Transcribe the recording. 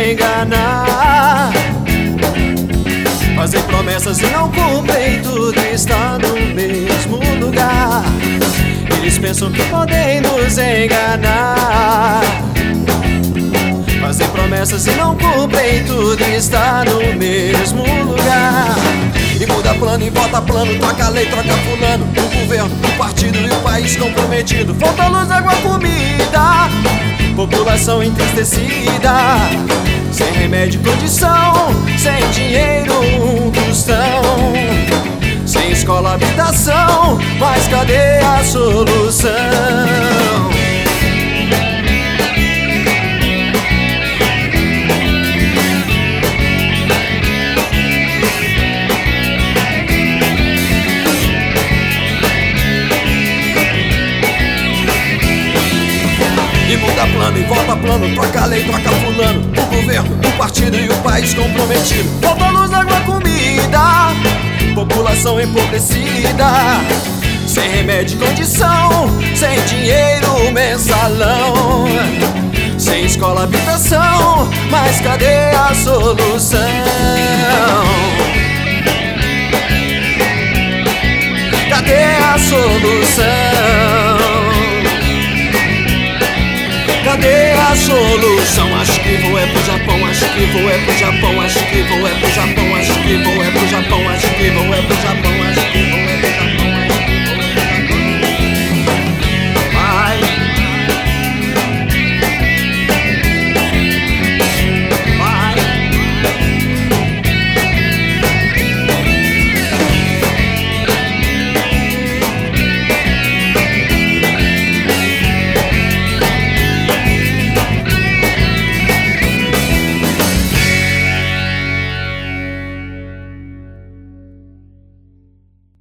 enganar. Fazem promessas e não cumprem, tudo está no mesmo lugar. Eles pensam que podem nos enganar. Fazem promessas e não cumprem, tudo está no mesmo lugar. E muda plano e volta plano, troca lei, troca fulano. O governo, o partido e o país comprometido. Falta luz, água, comida, população entristecida. Sem remédio, condição, sem dinheiro, um tostão. Sem escola, habitação, mas cadê a solução? E muda plano e volta plano, troca lei, troca fulano. O governo, o partido e o país comprometido. Falta luz, água, comida, população empobrecida. Sem remédio, condição, sem dinheiro, mensalão. Sem escola, habitação, mas cadê a solução? Cadê a solução? Cadê a solução? Acho que vou é pro Japão, acho que vou é pro Japão, acho que vou é pro Japão, acho que vou é pro Japão, acho que vou é pro Japão.